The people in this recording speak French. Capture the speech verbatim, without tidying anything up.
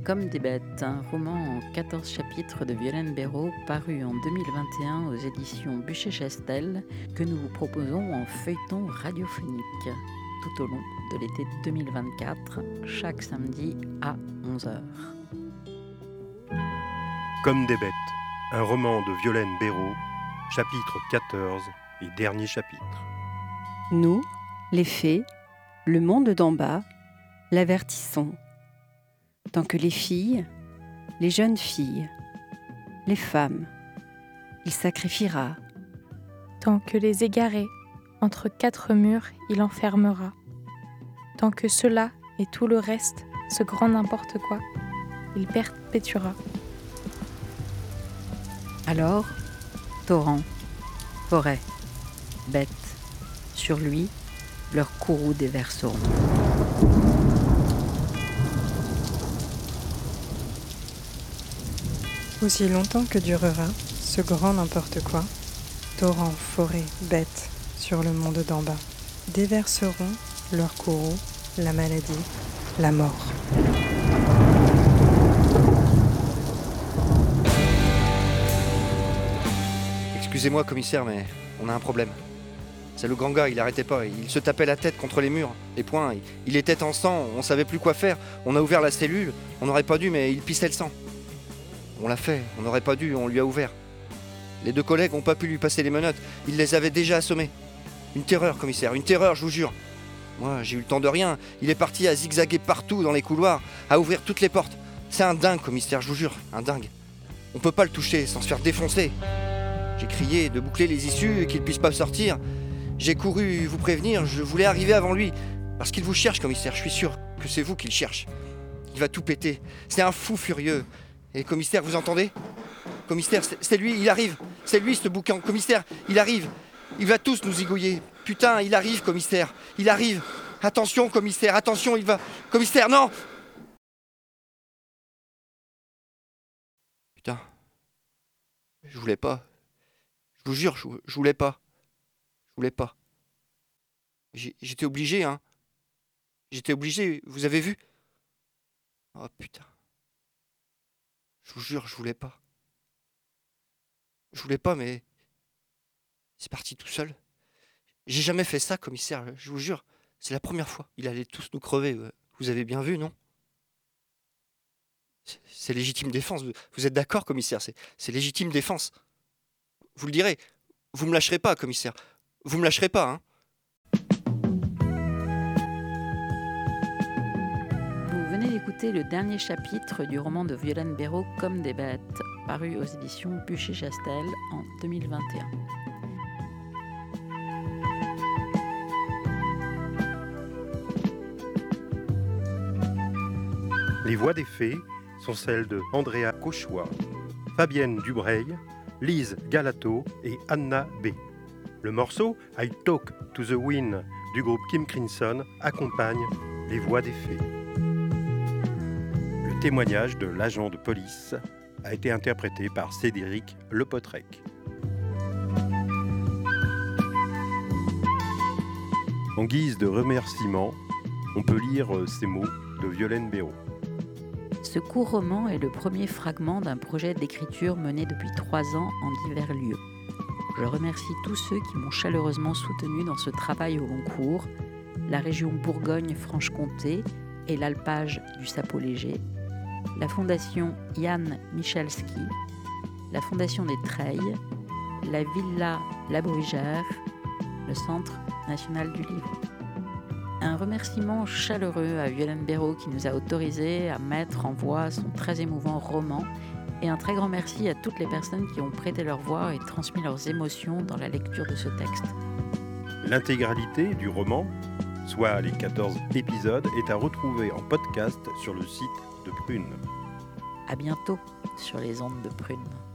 Comme des bêtes, un roman en quatorze chapitres de Violaine Béraud, paru en deux mille vingt et un aux éditions Buchet-Chastel, que nous vous proposons en feuilleton radiophonique tout au long de l'été deux mille vingt-quatre, chaque samedi à onze heures. Comme des bêtes, un roman de Violaine Béraud, chapitre quatorze et dernier chapitre. Nous, les fées, le monde d'en bas, l'avertissons. Tant que les filles, les jeunes filles, les femmes, il sacrifiera. Tant que les égarés, entre quatre murs, il enfermera. Tant que cela et tout le reste, ce grand n'importe quoi, il perpétuera. Alors, torrent, forêt, bête, sur lui, leurs courroux déverseront. Aussi longtemps que durera ce grand n'importe quoi, torrents, forêts, bêtes, sur le monde d'en bas, déverseront leur courroux, la maladie, la mort. Excusez-moi, commissaire, mais on a un problème. C'est le grand gars, il arrêtait pas, il se tapait la tête contre les murs, et point, il était en sang, on savait plus quoi faire, on a ouvert la cellule, on n'aurait pas dû, mais il pissait le sang. On l'a fait, on n'aurait pas dû, on lui a ouvert. Les deux collègues n'ont pas pu lui passer les menottes, il les avait déjà assommés. Une terreur, commissaire, une terreur, je vous jure. Moi, j'ai eu le temps de rien, il est parti à zigzaguer partout dans les couloirs, à ouvrir toutes les portes. C'est un dingue, commissaire, je vous jure, un dingue. On peut pas le toucher sans se faire défoncer. J'ai crié de boucler les issues et qu'il puisse pas sortir. J'ai couru vous prévenir, je voulais arriver avant lui. Parce qu'il vous cherche, commissaire, je suis sûr que c'est vous qu'il cherche. Il va tout péter, c'est un fou furieux. Et commissaire, vous entendez ? Commissaire, c'est, c'est lui, il arrive. C'est lui, ce boucan. Commissaire, il arrive. Il va tous nous zigouiller. Putain, il arrive, commissaire. Il arrive. Attention, commissaire, attention, il va... Commissaire, non ! Putain. Je voulais pas. Je vous jure, je, je voulais pas. Je voulais pas. J'ai, j'étais obligé, hein. J'étais obligé, vous avez vu ? Oh, putain. Je vous jure, je voulais pas. Je voulais pas, mais c'est parti tout seul. J'ai jamais fait ça, commissaire, je vous jure. C'est la première fois. Il allait tous nous crever. Vous avez bien vu, non ? C'est, c'est légitime défense. Vous êtes d'accord, commissaire ? C'est, c'est légitime défense. Vous le direz. Vous me lâcherez pas, commissaire. Vous me lâcherez pas, hein ? Vous venez d'écouter le dernier chapitre du roman de Violaine Béraud, Comme des bêtes, paru aux éditions Buchet-Chastel en deux mille vingt et un. Les voix des fées sont celles de Andrea Cauchois, Fabienne Dubreuil, Lise Galato et Anna B. Le morceau « I Talk to the Wind » du groupe Kim Crimson accompagne les voix des fées. Le témoignage de l'agent de police a été interprété par Cédric Lepotrec. En guise de remerciement, on peut lire ces mots de Violaine Béraud. Ce court roman est le premier fragment d'un projet d'écriture mené depuis trois ans en divers lieux. Je remercie tous ceux qui m'ont chaleureusement soutenu dans ce travail au long cours, la région Bourgogne-Franche-Comté et l'alpage du Sapot Léger, la fondation Yann Michalski, la fondation des Treilles, la Villa La Brugère, le Centre national du livre. Un remerciement chaleureux à Violaine Béraud qui nous a autorisés à mettre en voix son très émouvant roman et un très grand merci à toutes les personnes qui ont prêté leur voix et transmis leurs émotions dans la lecture de ce texte. L'intégralité du roman, soit les quatorze épisodes, est à retrouver en podcast sur le site de Prune. À bientôt sur les ondes de Prune.